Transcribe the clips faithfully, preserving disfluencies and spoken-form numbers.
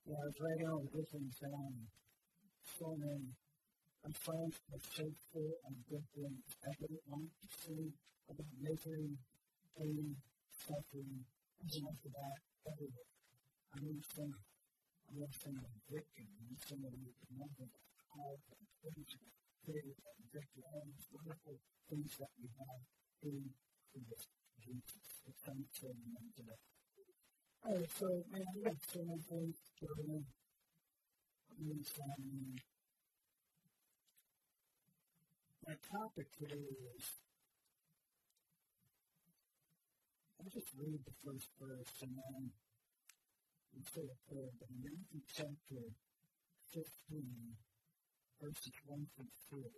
Yeah, I was writing all the different down. So many. I'm friends with faithful and good things. I didn't want to see about misery, pain, suffering, and enough of that everywhere. I understand. I'm not saying I'm victim. I'm saying that we can never call for things that faith and victory and these wonderful things that we have in Christ Jesus. It's time to them today. All right, so man, we have so many things to learn. My topic today is, I'll just read the first verse and then we'll say a prayer. But in Matthew chapter fifteen, verses one through three,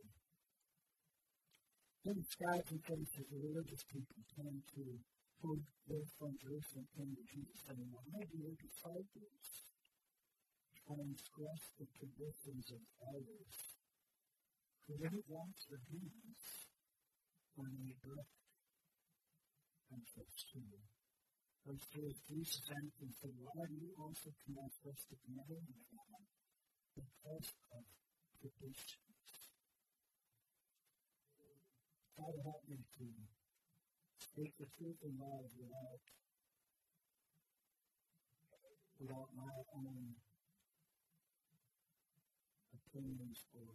then the scribes and Pharisees, the religious people, came to who lived from Jerusalem, came to Jesus, saying, "Why do your disciples transgress the traditions of elders? For they don't wash their hands when they break and touch food." Verse three, Jesus answered and said, "Why do you also transgress the commandment of God because of traditions?" Father, help me to speak the truth in love without, without my own opinions or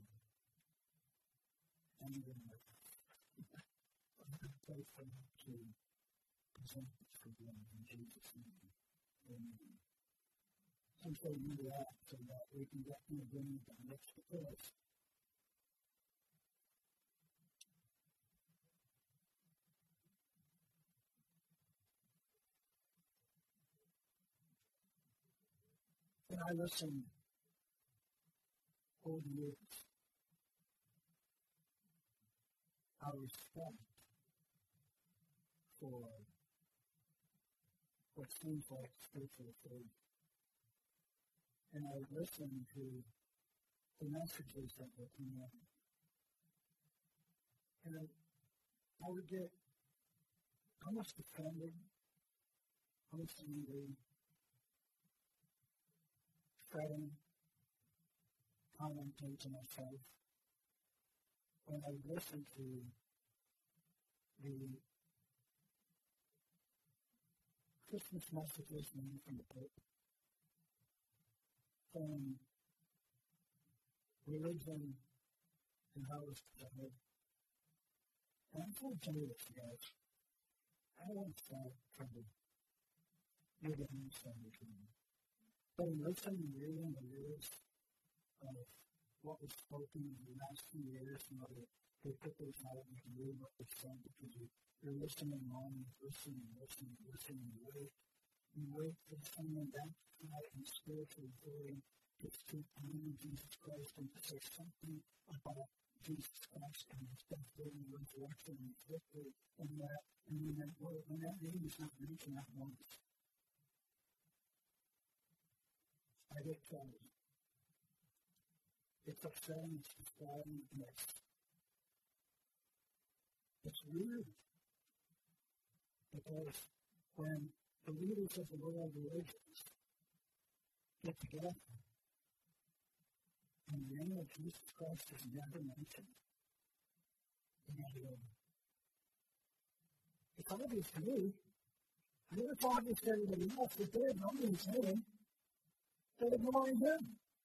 anger. I'm going to pray for you to present this for them in Jesus' name. Amen. I'm so you do that so that we can get in agreement on next verse. When I listen over the years, our respect for what seems like spiritual faith, and I listen to the messages that were coming in, and I, I would get almost offended, almost angry, fretting, commenting to myself when I listen to the Christmas messages coming from the Pope saying religion and how it's presented. And I'm going to tell you this, guys. I don't want to start trying to make it understand between me. But in listening and reading the news of what was spoken in the last few years, you know, they, they put those out and you can read what was said because you, you're listening on, listening, listening, listening, and wait. You wait for someone back to come out and spiritually glory gets to honor Jesus Christ and to say something about Jesus Christ and his death, burial, and resurrection, and his victory, and that, and when that, when that name is not mentioned at once, I get told. It's upsetting, it's disquieting, and it's, it's weird. Because when the leaders of the world religions get together, and the name of Jesus Christ is never mentioned, and it's obvious to me, I never thought this to everybody else, but they're ignoring his name. They're ignoring him.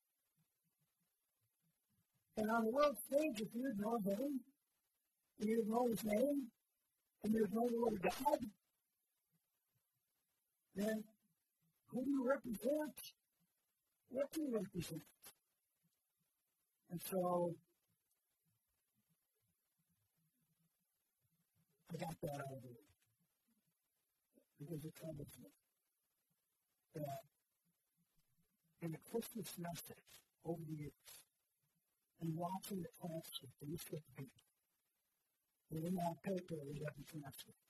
And on the world stage, if you ignore him, and you ignore his name, and you ignore the Word of God, then who do you represent? What do you represent? And so, I got that out of the way. Because it troubles me. That in the Christmas message over the years, and watching the transcript, these people, they didn't have paper, they had the transcript.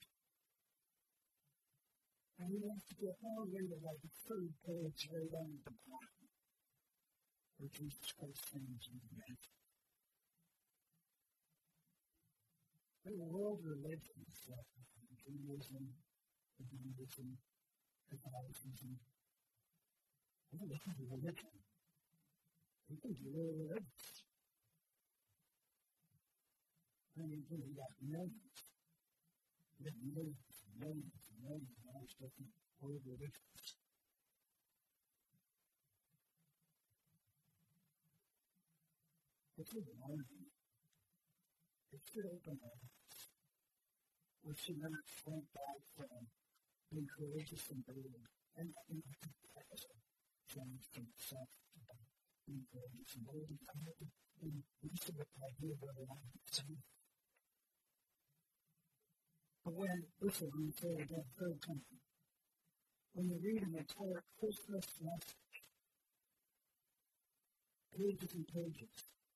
And we have to get all the way to like the third page right down at the bottom, where Jesus Christ stands in the midst. There were world religions like Judaism, Buddhism, Catholicism, Oh, this is a religion. You think you're really religious. I mean, you got millions. You got millions and millions and millions of dollars different whole religions. It's a warning. It should open our eyes. We should not shrink back from being courageous and brave. And I think that is a change from self to being courageous and brave. And we should have an idea of where we want to be. But when, listen, when you say it again, third time, when you read an entire Christmas message, pages and pages,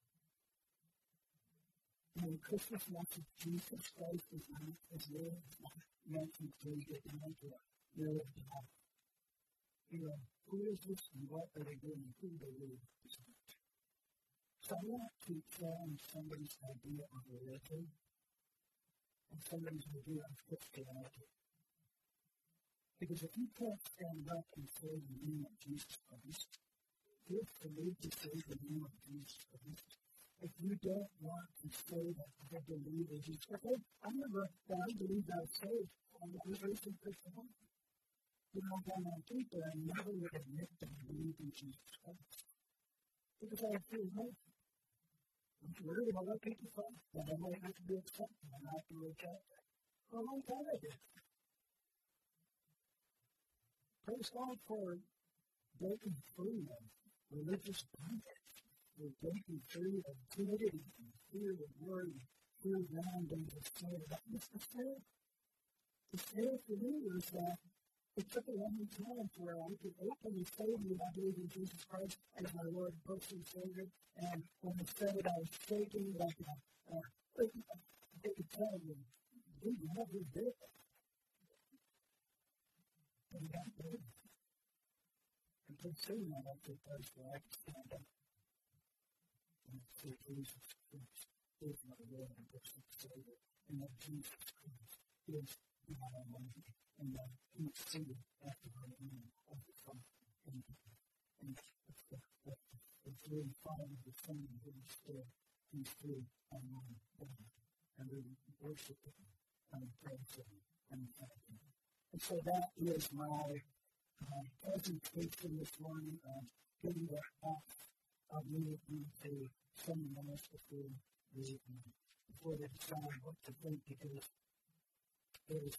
and the Christmas message, Jesus Christ is not as real as not mentioned until you get down to it. You're a God. You know, who is this and what are they doing and who they really represent? So I want to challenge somebody's idea of religion and somebody's idea of Christianity. Because if you can't stand up and say the name of Jesus Christ, feel free to say the name of Jesus Christ. If you don't want to say that I believe in Jesus Christ, I never, that I believe I was saved. I'm a Christian Christian. You know, I'm on people, I never would admit that I believe in Jesus Christ. Because I feel emotional. I'm worried about what people think, that I might have to be accepted and I have to reject it. For a long time I did. Praise God for breaking free of religious bondage. We're breaking free of timidity and fear and worry, fear of land and despair. That was the fear. The fear for me was that it took a long time for I could openly say to you, I believe in Jesus Christ as my Lord and personal Savior. And when I said it, I was shaking like a, uh, they could tell you, we never did it. And that did. And pretty soon I went to a place where I could stand up. And say, Jesus Christ is my Lord and personal Savior. And that Jesus Christ is my Almighty. And that He's seated at the right hand of the Father. And, and it's, the, it's really fine of the Son and Holy Spirit. He's through and on God. And we worship Him and praise Him and thank Him. And so that is my uh, presentation this morning of giving the half of me into someone else before they, um, before they decide what to think, because there's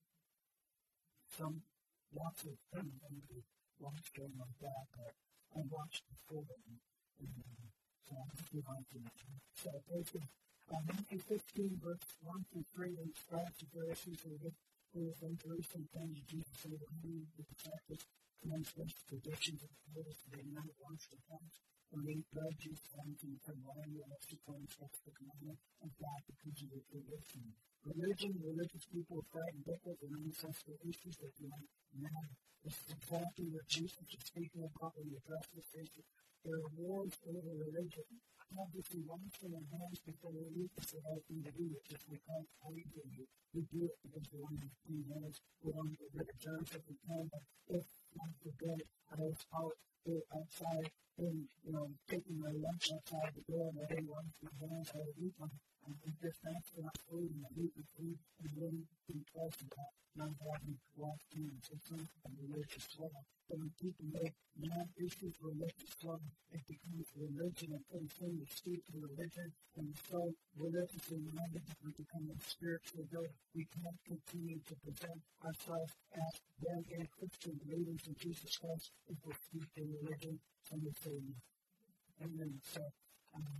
some lots of things that we watch going like that, but I watched before and, and um, so I'm just going to so basically uh, Matthew fifteen, verse one through three, and scribes and Pharisees who were with them Jerusalem came to Jesus and said, "Who the disciples commenced with traditions of the elders they never washed their hands." When they eat bread, Jesus came to them, "Why are you also calling such the commandment of God because of your tradition?" Religion, religious people are frightened because of ancestral issues that do not matter. This is exactly what Jesus is speaking about when he addresses this issue. There are wars over religion. Obviously, washing our hands before we eat is the right thing to do. It's just we can't believe in you. We do it because we want to have clean hands. We want to get rid of germs if we can. But if, God forbid, I was out outside and, you know, taking my lunch outside the door and I didn't wash my hands, I would eat them. And we just asked for that food and I eat the food and wouldn't think twice about not having washed hands. It's not a religious law. But when people make non-issues religious law, it becomes religion and pretty soon we speak to religion and so religiously minded that we become spiritually good. We can't continue to present ourselves as born again Christian believers in Jesus Christ if we speak to religion and we say amen. So um,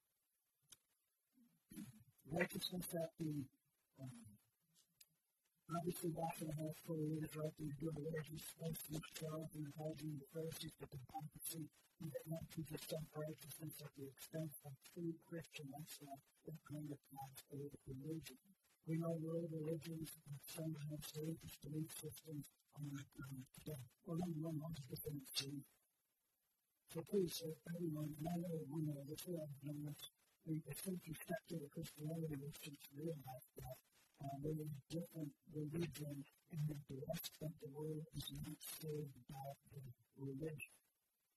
righteousness that the um, obviously back in the house for years, right? We do the religious space, which trials and advising the Pharisees that the prophecy that not to just self-righteousness at the expense of true Christian lifestyle that kind of paths over religion. We know world religions and some have religious belief systems on that kind of stuff. Well, then one wants to think too. So please, if everyone, and I know we know this, we have done this, we essentially step to the Christianity, we should realize that Uh, there is different religions and that the rest of the world is not saved by the religion.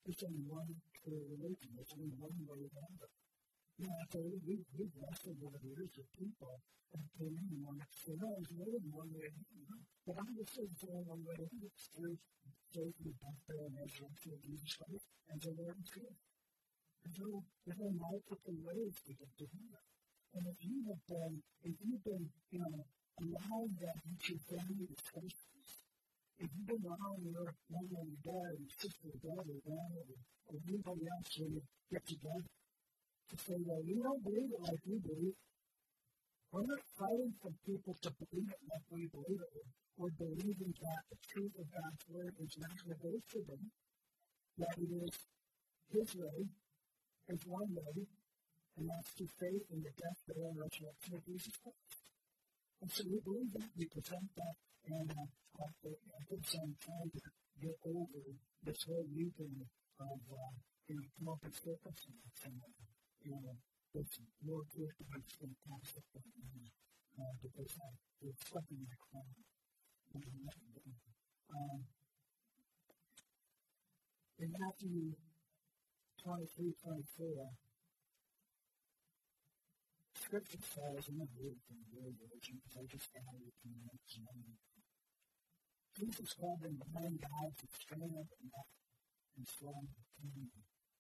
There's only one true religion. There's only one way to heaven. You know, so we, we've wrestled with the years of people and came in and wanted to say, no, there's more than one way to heaven. But I would say there's only one way to heaven. It's through faith in the death, burial, and resurrection of Jesus Christ and the Lord and Savior. There's no, there's no multiple ways to get to heaven. And if you have been, if you've been, you know, allowing that into your family discussions, if you've been allowing your mom and dad and sister or brother or grandmother or anybody else to get together to say, well, you don't believe it like we believe. We're not fighting for people to believe it like we believe it. We're believing that the truth of God's word is not negotiable for them, that it is His way, His one way, and that's through faith in the death, burial, and resurrection of Jesus Christ. And so we believe that, we present that, and uh, I think I'm trying to get over this whole weekend of, uh, you know, come up with circumstances, and, uh, you know, it's more clear to me it's fantastic right now, uh, because uh, there's something like that. Um, in Matthew twenty-three, twenty-four, Scripture says, I'm not reading from the Word version because I just found it in the next moment. Jesus called them the nine gods of strand and neck and slung the kingdom.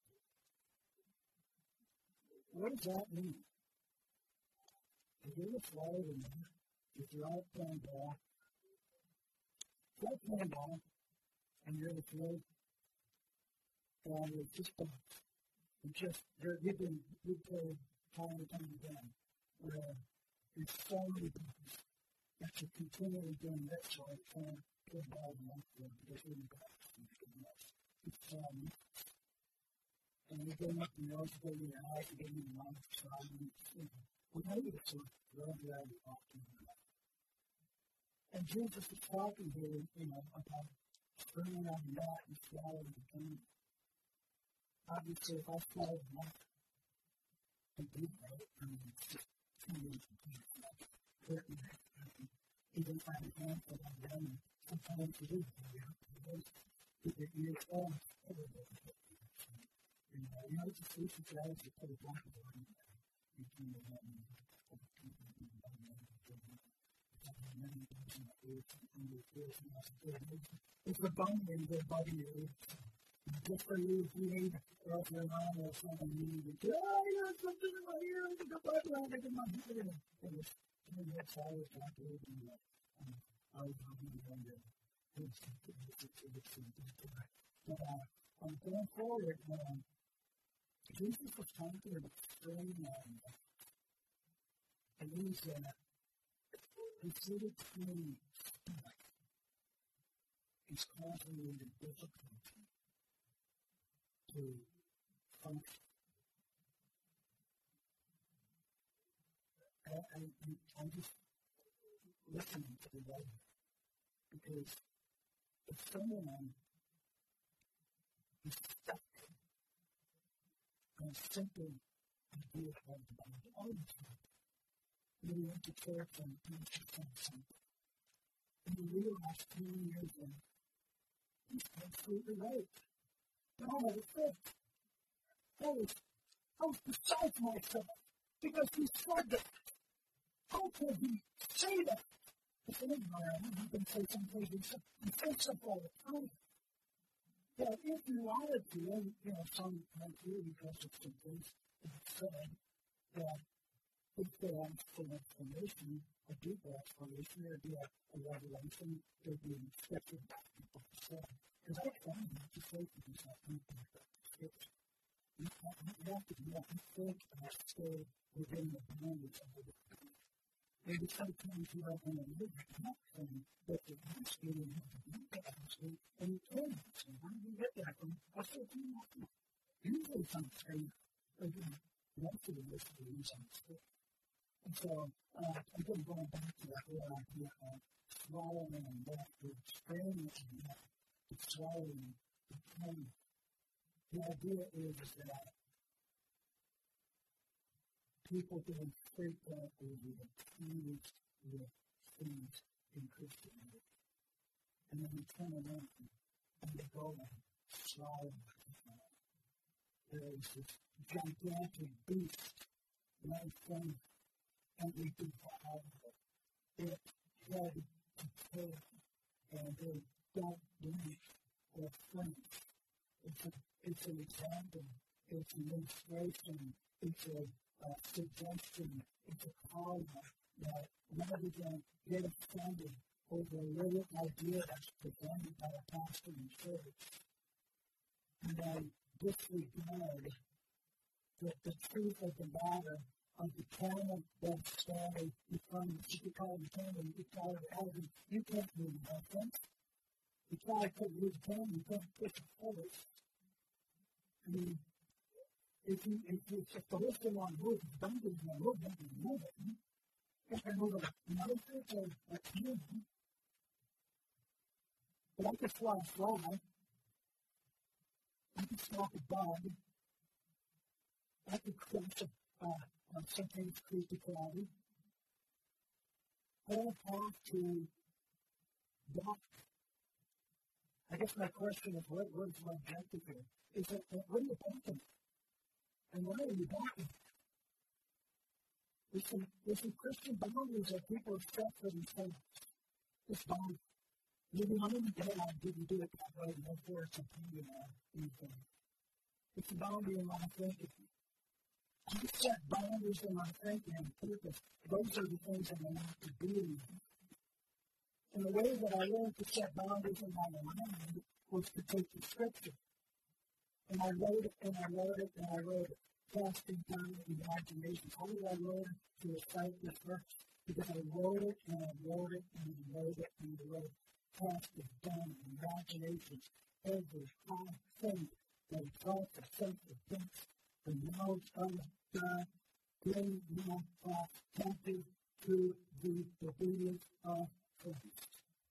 What does that mean? If you're a slave and if you're out playing ball, if you're playing ball and you're the slave, and it's just a, it's just, you're, you've been, you've played time and time again, where there's so many things that you're continually doing this, so I can't put it all in one thing, because you're in the back, it's um, and you're getting up your nose, you're getting your eyes, you're getting your mouth, so I mean, you know, we're maybe it's sort of really glad we're talking about. And Jesus is talking here, you know, about springing on the mat and swallowing the kingdom. Obviously, if I swallow the mat, completely, I mean, it's just too many completely. Even if I have a handful of them, sometimes it is very hard to do. Keep your ears off. And uh, you know, it's a solution to that is to put a blanket on you. You can do that and it's the bone in the body of your just for you, if you need or if your mom or someone you need to say, oh, you have something in my ear, I think I'm back around, I think I'm here. And it's, I mean, that's how I was talking to you. I was talking to you. But uh, um, going forward, um, Jesus was talking about straying and and he's uh, considered clean stuff. He's causing you the difficulty to function. I, I, I'm just listening to the writer because if someone is stuck on a simple idea of the Bible, all the time, you went to church and preached something, and you realize ten years in, he's absolutely right. But I had a fit. I was, I was beside myself because he said that. How could he say that? If anybody, you can say something, he says stuff all the time. But if you wanted to, and, you know, some might do because of some things that he said, that if they asked for an explanation, a deeper explanation, there would be a, a revelation, there would be an expected people to say. Because I find that to say to yourself, you think that the scripture. You have to be able to think and stay within the boundaries of the word. Maybe sometimes you don't want to live that thing, but you're asking and you have to do that asking, and you can ask. How do you get that from? What's the thing you want? Usually something, again, most of the list of these on the script. And so, uh, again, going back to that whole idea of swallowing and that, the strange and that, the swallowing, the pain. The idea is that people don't frequently confuse with things in Christianity. And then they turn around and they go and swallow it. there was this gigantic beast right from every devoured. It head to tail, and they don't blink or flinch. It's, a, it's an example. It's an illustration. It's a, a suggestion. It's a call that rather than get offended over a little idea that's presented by a pastor in church, and I disregard the, the truth of the matter of the camel that's standing in front of you. You could call it a camel, you could call it an elephant. You can't move an elephant. You try to move a camel, you can't push a horse. I mean, if you if you if the horse didn't want to move, the donkey didn't want to move, then you can move it. You can move an elephant or a camel. But I could fly a fly. I could stalk a bug. I could crush a, uh, uh, something creepy cloudy. I don't have to duck. I guess my question is, what, what is my objective here? Is it, what are you ducking? And why are you ducking? There's some, there's some Christian boundaries that people have set for themselves. This boundary. Maybe I'm in the day I didn't do it that way, and therefore it's a pain or anything. It's a boundary in my thinking. I set boundaries in my thinking and purpose. Those are the things that I want to do. And the way that I learned to set boundaries in my mind was to take the scripture. And I wrote it, and I wrote it, and I wrote it. Casting down imaginations. How did I learn to recite this verse? Because I wrote it, and I wrote it, and I wrote it, and I wrote it. Casting down imaginations. Every high thing that exalts itself against the knowledge of God, bring my thoughts captive to the obedience of Christ.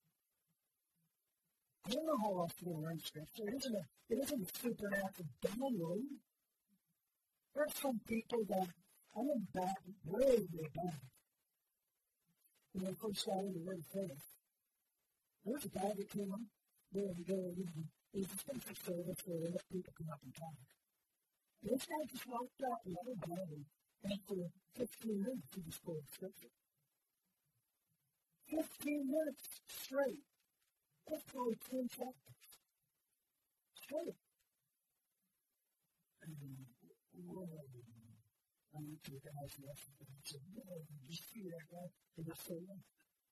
I don't know how else to learn Scripture. It isn't a, it isn't a supernatural download. There are some people that I'm in back way, way back. When I first started the Word of Faith, there was a guy that came up. There was a guy that was a special service where they let people come up and talk. This guy just walked out the other day, and for fifteen minutes, he just quoted Scripture. fifteen minutes straight. That's probably ten chapters. Straight. And whoa. I went to the guy's lesson, and he said, whoa, did you see that guy? It was so long.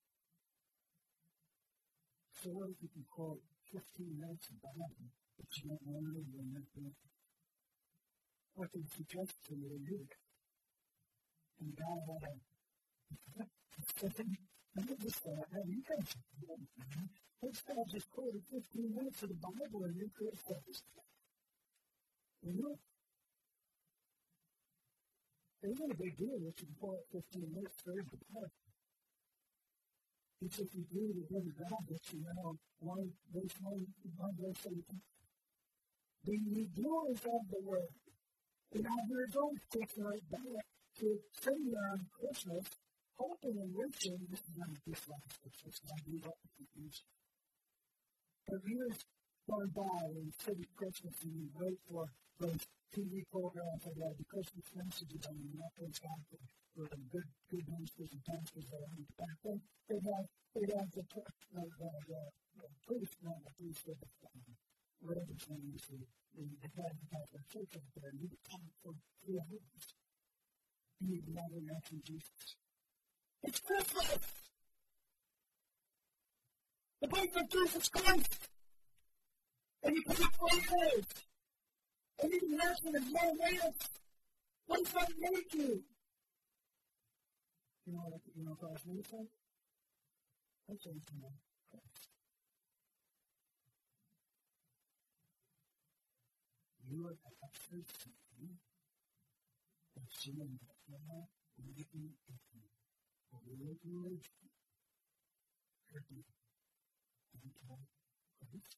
So what if you can quote fifteen minutes of the Bible, but you don't want to know when you're doing it? What can you suggest to me to do it? And God had a I did this guy, I mean, you can't say that. This guy just quoted fifteen minutes of the Bible and you could have said this. You know? It isn't a big deal if you can quote fifteen minutes for the Bible. It's if you do the word of God that you know, one verse one, one verse seventeen. Be ye doers of the word. And now there's always taking right back to sitting there on Christmas, hoping and wishing, this is not this last Christmas, I do that with confusion. For years gone by, when you sit at Christmas and you wait for those T V programs that have the Christmas messages on the Netflix app for the good, good ministers and pastors that are in the back then, they'd have, they'd have the, the, the, the, the priest, not the priest, but the whatever his name is, the head of the church up there, and he would talk for three hours. And he'd never mention Jesus. It's Christmas! The birth of Jesus Christ! And you can't play it! And you can mention his no lance! What does that make you? You know what you know what I was going to say? That's what it's about. You are actually seeing and seeing that now, living in a religion, could be anti-Christ.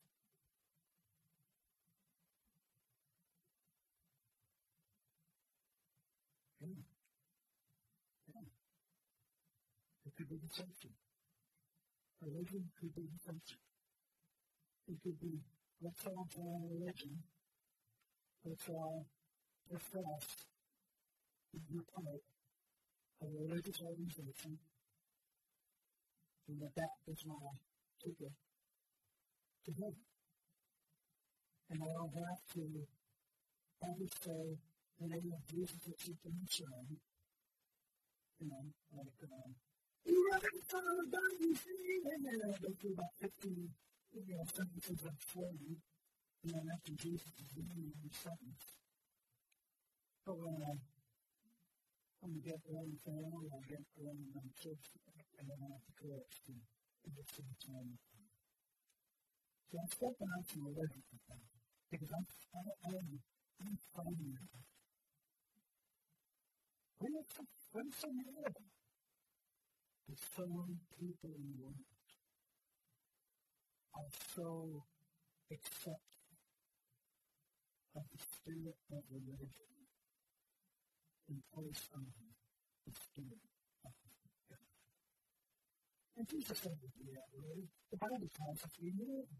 Yeah. Yeah. It could be deception. Religion could be deception. It could be, let's all try religion. Let's all profess that you're part of a religious organization and that that is my ticket to heaven. And I don't have to ever say the name of Jesus that you've been shown. You know, like, um, you are the Son of God, you see, and then I go through about fifteen, you know, sentences of forty, and then after Jesus is giving me every sentence. But when I, when we get one family, I get one in my church, and then I have the courage to, to get to the time. So I'm stepping out from the living with them, because I'm, I'm, I'm finding it. What is so, what is so mad? There's so many people in the world are so accepting of the spirit of religion in place of the spirit of God. And Jesus said to do that, really. The Bible tells us we know it.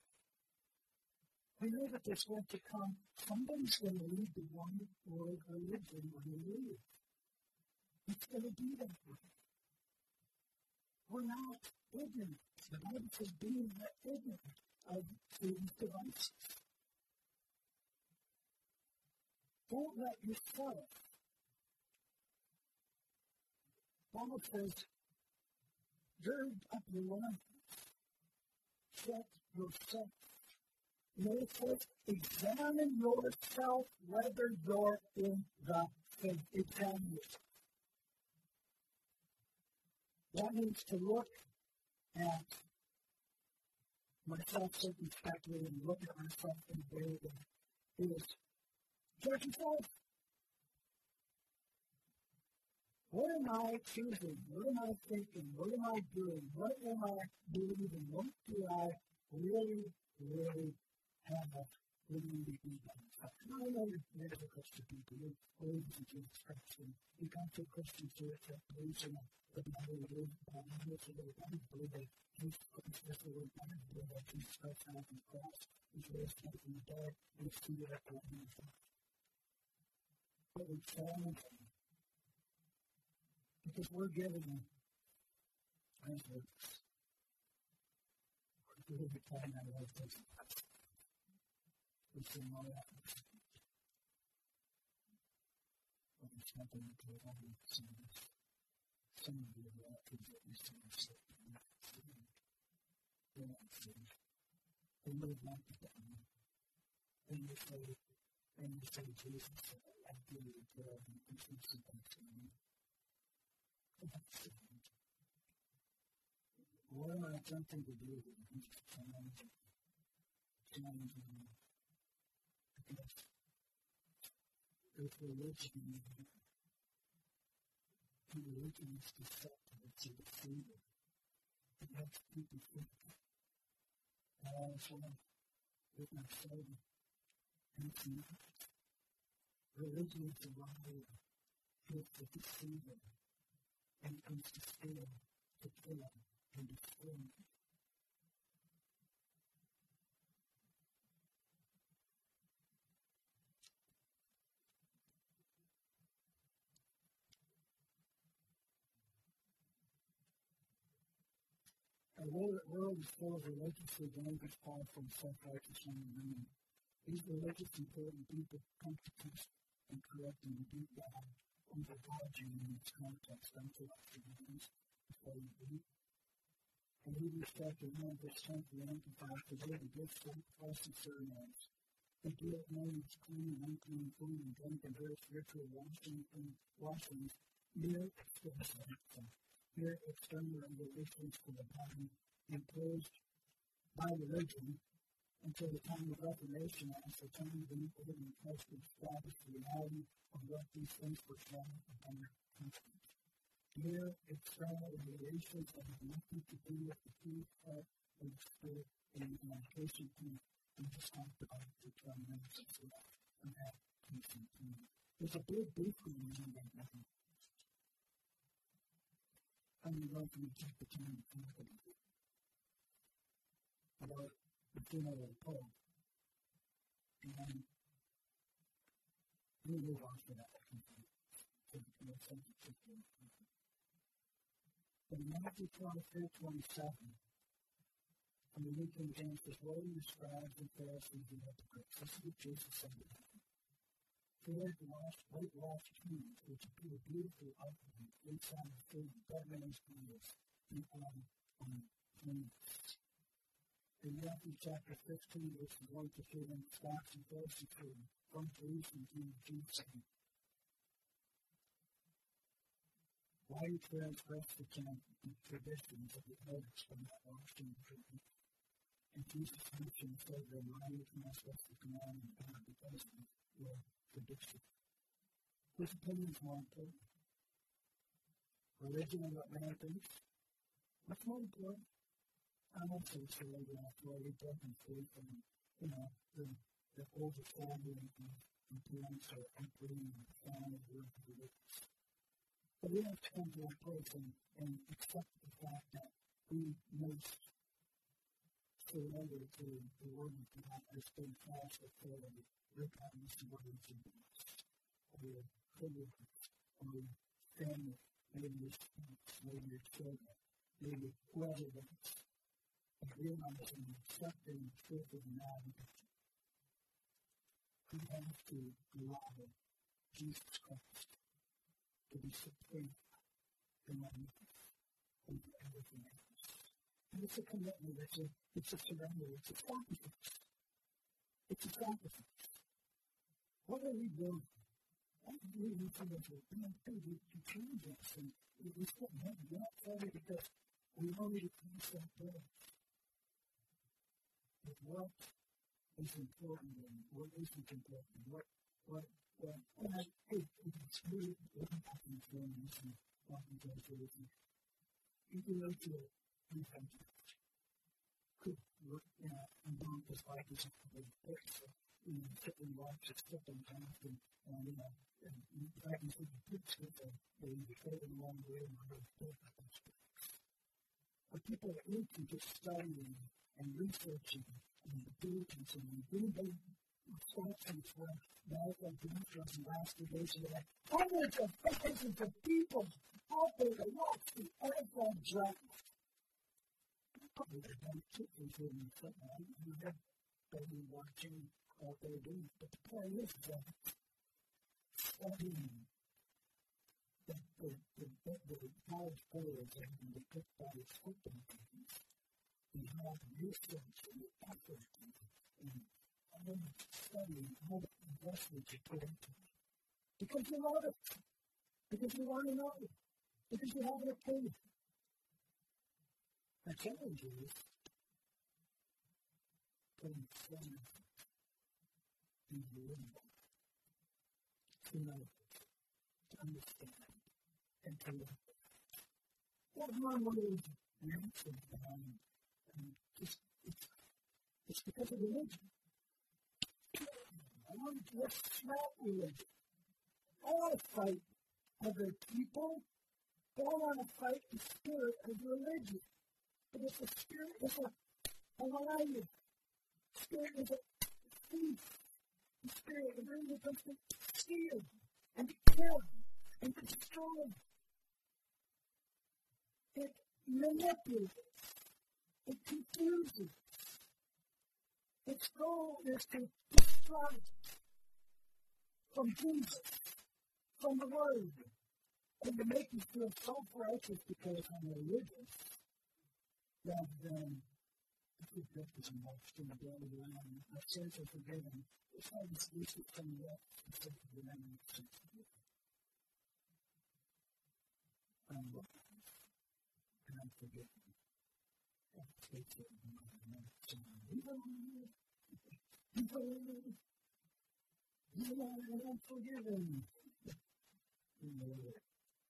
We know that there's going to come, somebody's going to lead the one world religion when they leave. It's going to be that way. We're not ignorant. The Bible says being not ignorant of Satan's devices. Don't let yourself. The Bible says, gird up your loins. Set yourself. Notice says, examine yourself whether you're in the faith. Examine yourself. That means to look at myself circumspectly and look at myself in a way that is judge yourself. What am I choosing? What am I thinking? What am I doing? What am I believing? What do I really, really have living to be done? I know there's a Christian people who believe in Jesus Christ, and you come to a Christian church that believes in the Bible, believes in the Bible, so they don't believe that Jesus Christ is the Lord God, believe that Jesus Christ died on the cross, was raised up from the dead, and is seated at the right hand of God. But we challenge them because we're given as works. We're given the time that life takes us. We see all that. But we jump into it all the time. Some of you are out there that you see yourself. They're not saved. They live like the devil. And you say, and you say, Jesus, I feel your prayer, and you can see that to me. They're not saved. What am I attempting to do? I'm just challenging. Challenging you. Because there's religion in here. And religion is deceptive. It's a deceiver. It makes people think that all is well with my soul. And it's not. Religion is a liar. It's a deceiver. And it comes to steal, to kill, and destroy. The world is full of religiously dangerous, powerful, self-righteous men and women. These religious important people come to teach and correct and rebuke God and provide you in its context unto us to be used before you eat. In Hebrews chapter one, verse ten, we emphasize today the good sacrifice and ceremonies. They do it known as clean and unclean food and drink and various ritual washing and washings, mere expression. Mere external regulations for the body imposed by religion until the time of Reformation, as the time of the New Covenant Christ would establish the reality of what these things were done upon their conscience. Mere external regulations that have nothing to do with the true heart of the Spirit and the application point and just talked about the twelve minutes of life and that patient point. There's a big beef going on right now. I would love to take the time to talk about it. About the funeral of Paul. And me move on to that. In Matthew twenty-three, twenty-seven, from the New King James, says, "Woe to the scribes and Pharisees and hypocrites." This is what Jesus said to them. "Fear the washed, white-washed tombs, which appear beautiful outwardly, inside are filled with dead men's bones and on on tombs." In Matthew chapter fifteen, verses one to three, and scribes and Pharisees came from Jerusalem to Jerusalem. "Why you transgress the traditions of the elders from that washed in prison?" And Jesus mentioned and said, "Remind you to transgress the commandment of God because of your tradition." Whose opinion is more important? Religion and what man thinks? What's more important? I'm also saying that where we broken free from, you know, the, the overstanding of influence or upbringing and family of religions. But we have to come to a place and, and accept the fact that we must surrender to the Word of God as being false authority, regardless of what it's about, or privilege, or family, maybe your spouse, maybe your children, maybe whoever it is, and realizing and accepting the truth of the matter. We have to allow Jesus Christ to be supreme in our life over everything else. And it's a commitment, it's a, it's a surrender, it's a sacrifice. It's a sacrifice. What are we doing? I believe in some of it. We have to do to change us, and we still have to not forward because we want to pass that bridge. But what is important and what isn't important? What, what, what, and I think it's really important for us and walking through it. You can go to repentance. Could work, you know, and don't just like this big picture. You know, sitting watch, it's flipping times, and, and, you know, and I can see the picture of the fading along the way and I'm going to think about those things. But people are into just studying and researching and diligence and doing the instructions for medical doctors and investigation. There are hundreds of thousands of people out there to watch the N F L draft. Probably the best kickers in the football. You have been watching what they're doing. But the point is that studying the, the, the, the, the college players and the football football teams, we have research and effort and all the studying, all the investment you put into it. Because you love it. Because you want to know it. Because you have an opinion. The challenge is to understand and believe, to know, to understand, and to live. What one of those reactions behind and just it's it's because of religion. I want to just smack religion. I want to fight other people. I don't want to fight the spirit of religion. Because the spirit is a, a liar. The spirit is a thief. The spirit is really supposed to steal and to kill and to destroy. It manipulates. It confuses. Its goal is to distract from Jesus, from the Word, and to make you feel self-righteous because I'm religious. Rather than I think that is much in the blood of the Lamb. My sins are forgiven. It's not exclusive from the left, it's from the Lamb and the sins forgiven. I'm loved, and I'm forgiven. And it's faith in my life. You believe, you believe, you are and I'm forgiven. You know it.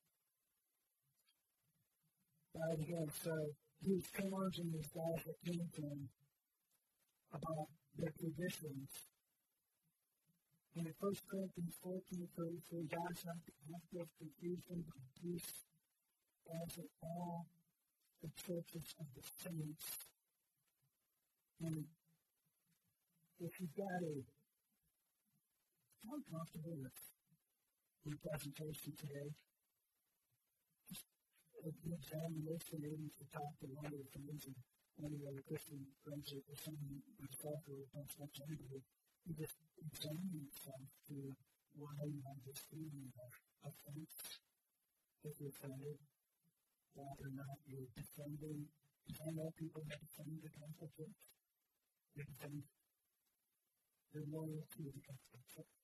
Right again, so he was challenging these guys that came to him about their traditions. And in First Corinthians fourteen thirty-three, God's not the author of confusion, but peace, as in all the churches of the saints. And if you've got a I'm comfortable with the presentation today. Just an examination, maybe to talk to one of the friends and one of the other Christian friends or someone myself who don't much anybody. You just examine yourself to why you have this feeling of offense, if you're offended, whether or not you're defending. Because I know people that defend the Catholic Church. They defend their loyalty to the Catholic Church.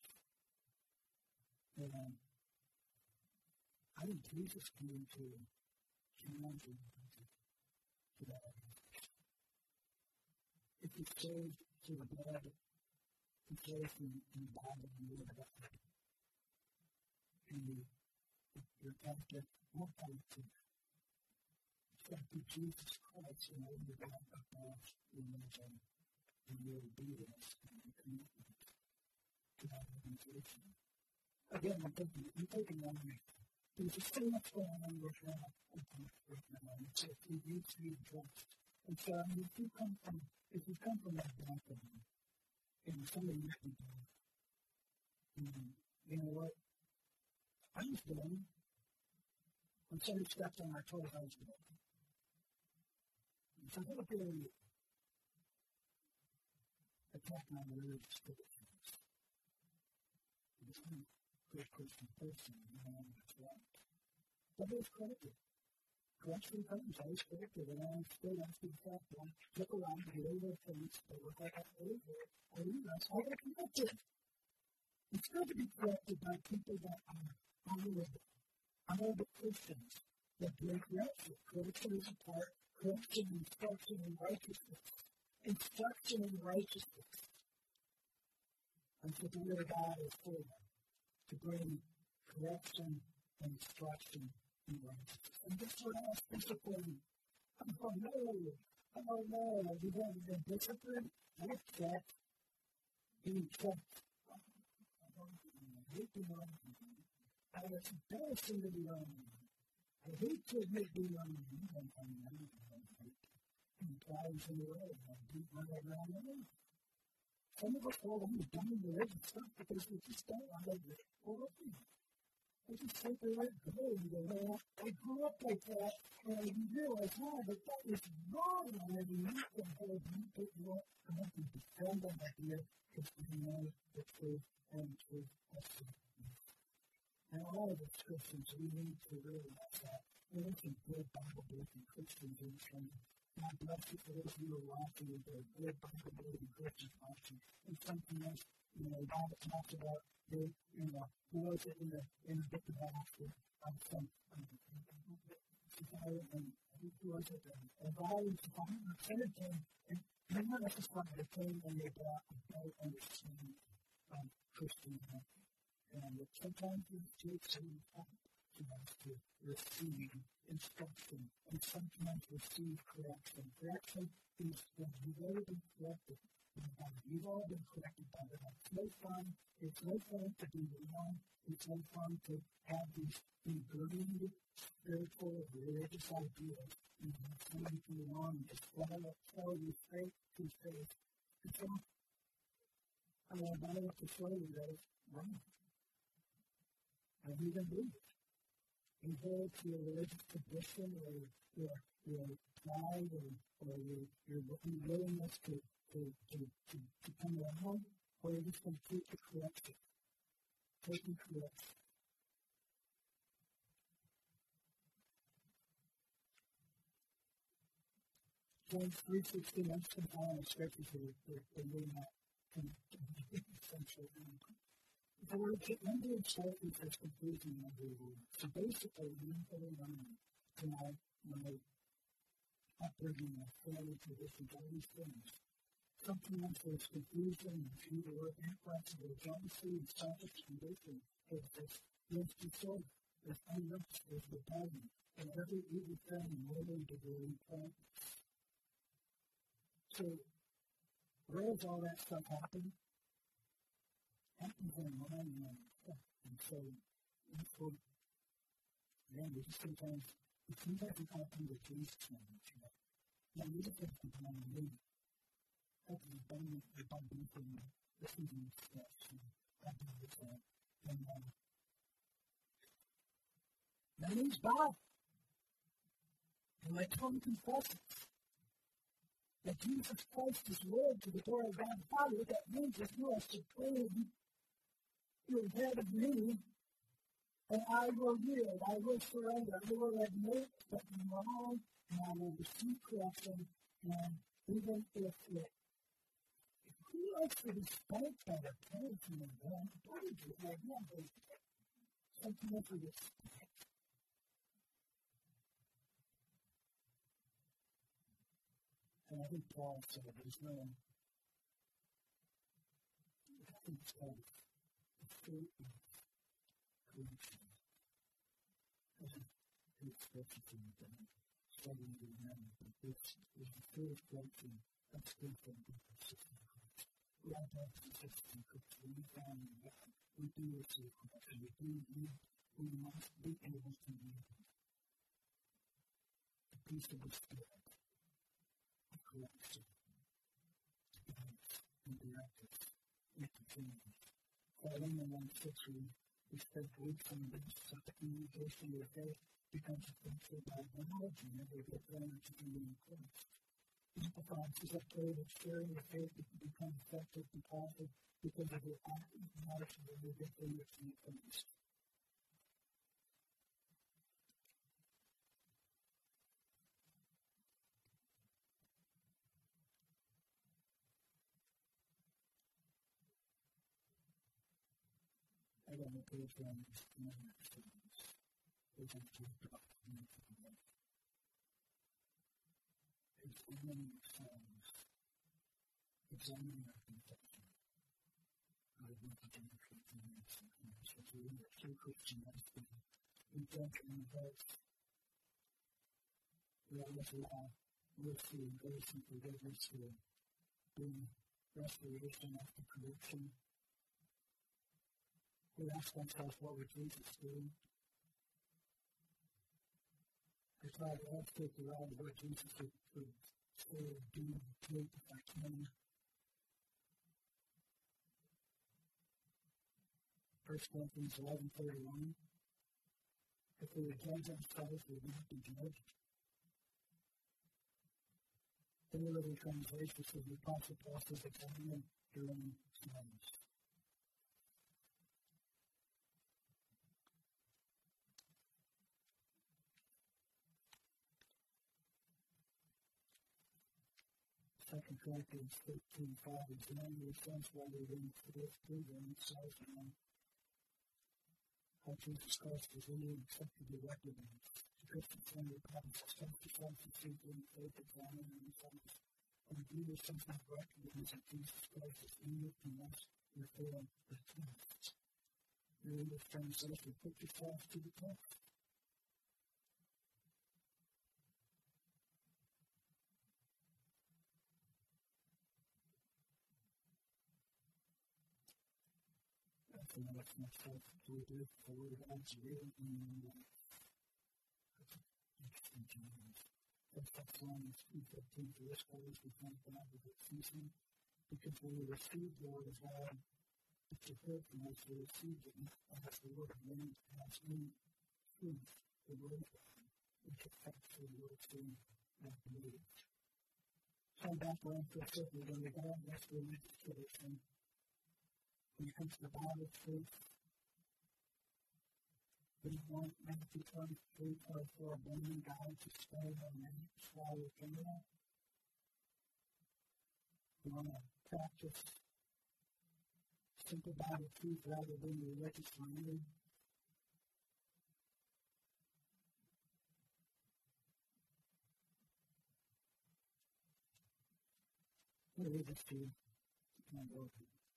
And I think Jesus came to challenge you to that. If you saved through the blood, you saved in the Bible, you live it up. And you, you're Catholic, more power to you. Accept Jesus Christ and all your God above religion and your obedience and your commitment to that organization. Again, I'm thinking, I'm thinking on me. There's just so much going on right now. Right now. And it's like it needs to be addressed. And so, I mean, if you come from, if you come from that background, and somebody met you there, and you know what? I was born. When somebody stepped on my toes, I was born. So I'm going to really attack my religious traditions. Because I'm a good Christian person, you know, that's right. But it's corrected. Correction comes, I was corrected, and I'm still asking the fact that I look around and hear their things, they look like I'm over, I realize I got corrected. It's good to be corrected by people that are honorable, honorable Christians that bring correction. Correction is a part. Correction, instruction, and righteousness. Instruction and righteousness. And so the Word of God is for them to bring correction and instruction and righteousness. And this sort of discipline. Oh no, oh no, we haven't been disciplined. What's that? Being checked. I hate being wrong. It's embarrassing to be wrong. I hate to admit being wrong. And flies in the way, and deep run around the way. Some of us fall into dumb religious stuff because we just don't want to live for it. We just simply let go and go, well, I grew up like that, and I realize now that that is wrong already. You can hold me, but you won't have to defend that idea because we know the truth and the truth has to be. And all of us Christians, we need to realize that. We need some good Bible-believing Christians in this country. God bless you for those of you who are watching with a good Bible-believing Christians watching. And something else, you know, the Bible talks about the, you know, who was it in the, in the book of Acts with um, some, um, and who was it, and God was the Senate came, and they were not necessarily the king, and they brought a better understanding of Christianity. And sometimes it takes some time to us to receive instruction and sometimes receive correction. Correction is when you've already been corrected by God. You've all been corrected by God. It's no fun. It's no fun to be wrong. It's no fun to have these ingrained spiritual religious ideas and have somebody come along and just follow, follow you straight to faith. And so, I want to show you that it's wrong. And you can do it. You hold to your religious tradition or your, your pride or, or your, your willingness to, to, to, to, to come around, or you're just going to keep the correction. Taking correction. James three sixteen, I'm just going to follow the scriptures that are doing that essentially. If I were to end the instructions as confusing as they were, so basically, the info learning to my, my upbringing, my family traditions, all these things. Sometimes there's confusion and fear or influence of jealousy and selfish condition. There's this, there's disorder, there's unrest, there's rebellion, and every evil thing in order to be practice. So, where does all that stuff happen? Happens in our mind and stuff. And so, that's what, again, we just sometimes, it seems like we can't do the Jesus language, you know. Now, we just have to be on the way. That's the bone of the bone from listening to stuff. So, that is That means God. And my tongue confesses that Jesus Christ is Lord to the glory of God the Father. What that means is you are supreme. You're ahead of me. And I will yield. I will surrender. I will admit that I'm wrong. And I will receive correction. And even if it who likes to be spanked by their parents when they're young? Why did you have that? Something else with respect. And I think Paul said there's no I think it's called the fruit of creation. There's a good scripture to me that I'm studying to remember, but this is the fruit of creation. That's good for the system. We all have the system because we found that we do receive correction. We do need, we must be able to use the peace of the Spirit. Correction, guidance, and directives, into change. Following the one century, we spent weeks on this so the communication of faith becomes effective by knowledge and every good learner to be in Christ. Empathize is a period of sharing the faith that can become effective and powerful because of the active knowledge of every good learner to be in Christ. I don't know if there's one of these commandments to use. There's a two documents in there. Examining ourselves, examining our confession. I would want to do the Christian medicine. So if we are true Christian medicine, we don't reverse. We always allow mercy and grace and forgiveness to bring restoration after correction. We ask ourselves, what would Jesus do? I try to help take around what Jesus would, would say or do, take if I can. First Corinthians eleven thirty-one. If we would judge ourselves, we would not be judged. The New Living Translation says the Apostle Paul says, examine your own selves. Second Corinthians thirteen five, examine yourselves while you're in faith, proving yourselves now how Jesus Christ is in you and acceptably recognized. The Christian family promises self-defense and seeking faith, examining themselves. And do yourselves not recognize that Jesus Christ is in you and must therefore the test. Your English translation, put yourselves to the test. And that's much like to do for the word of God's real in your life. That's interesting change. First Thessalonians two fifteen, for this cause we thank God with its ceasing, because when we received the word of God, it's a word from us, we received it as the word of man, as in truth, the word of God, which affects the word to have believed. Some background for a second, when we got this religious tradition, when it comes to the Bible truth, we want Matthew twenty-three, twenty-four, blaming God to stay on man, swallow Canada. We want to practice simple Bible truth rather than religious language. Religious truth can't work.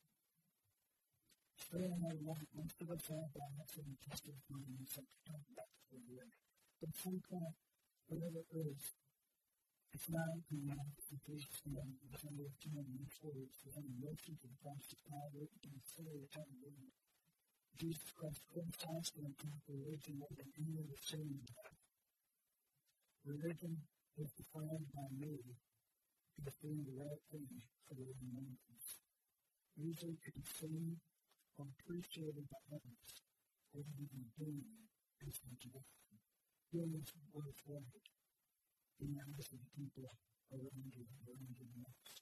Staying on one, most of us have that, that's an interesting point, and so to talk about it for a year. But at some point, whatever it is, it's not enough to Jesus name, it's only a time in which words, for any motion to the Christ of power, and consider the time of living. Jesus Christ criticized and attacked religion more than any other sin in life. Religion is defined by me as doing the right thing for the living moments. Usually to be seen or appreciated by others, rather than doing it and speak to God. Doing what's right in the eyes of the people around you, around you next.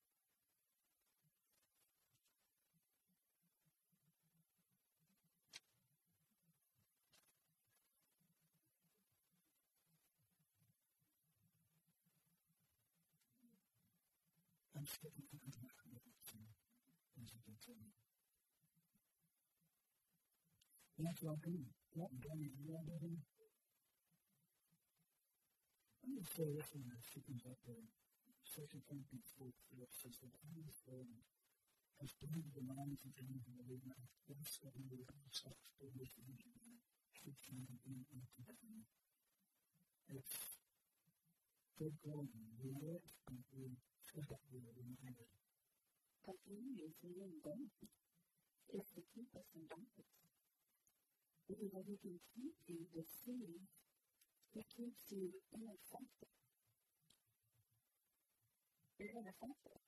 I'm sticking to the back of it as you continue. That's welcome. What day is the other day? I'm going to say this one as she comes up there. Second Corinthians four, four says that the Holy Spirit has been the minds of them who believe not. That's what we will accept the wisdom of God. Fifteen and eighteen. It's good going. We know it, and we feel that we are reminded. But the reason we don't is to keep us in darkness. Because if we can keep you deceived, it keeps you ineffective. You're ineffective.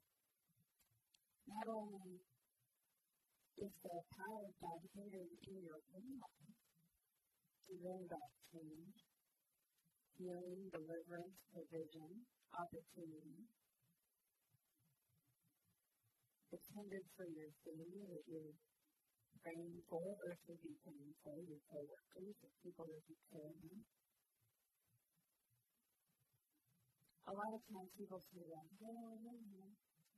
Not only is the power of God hidden in your own life to bring about change, healing, deliverance, provision, opportunity. It's hindered for your family that you're praying for, or should be praying for, your co-workers, the people that you care about. A lot of times people say that, oh, no, no.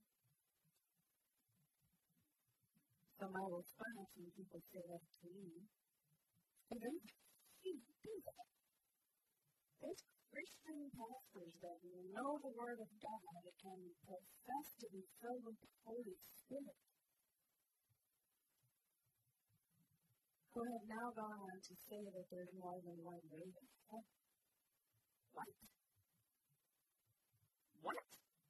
So my response when people say that to me, is don't do that. There's Christian pastors that know the Word of God and profess to be filled with the Holy Spirit, who have now gone on to say that there's more than one way to heaven. What? What?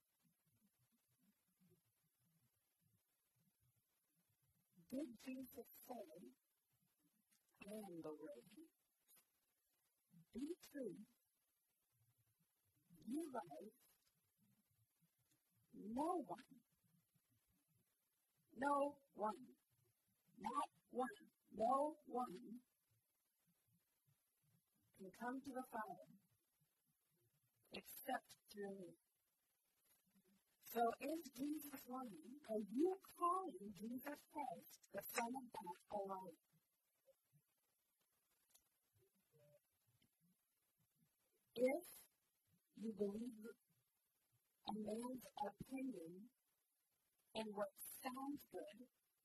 Did Jesus say, I am the way, be true, you life, no one, no one, not one, no one can come to the Father except through me. So is Jesus lying? Are you calling Jesus Christ the Son of God a liar? If you believe a man's opinion and what sounds good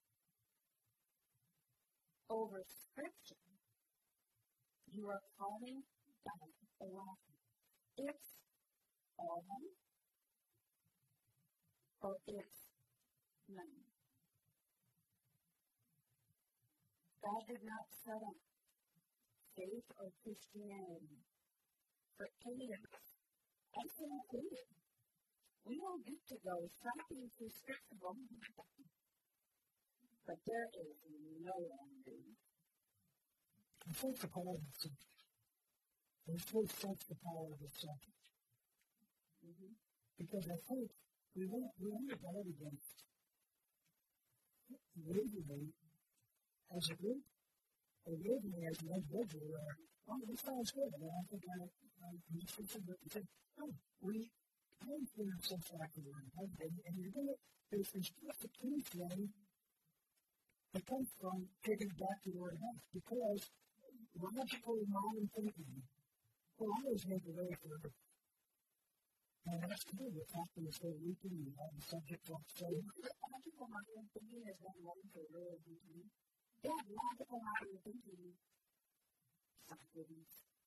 over Scripture, you are calling God a liar. It's all or it's none. God did not set up faith or Christianity for any of us, us included. We don't get to go shopping through Scripture, but there is no one who. I think the power of the subject. There's no sense the power of the subject. Mm-hmm. Because I think we won't, we won't guard against wavering as a group, or wavering as an individual, or, oh, this sounds good, and I think I, I'm just thinking about the no, we come for ourselves after the word, and, and you're going to, there's this just a truth thing that comes from taking it back to the word of God, because logical modern thinking will always make a way for it. And that's true. The fact that it's so weekly, you have the subject of so. Logical modern thinking is not one for real thinking. Yeah, logical modern thinking. Socrates.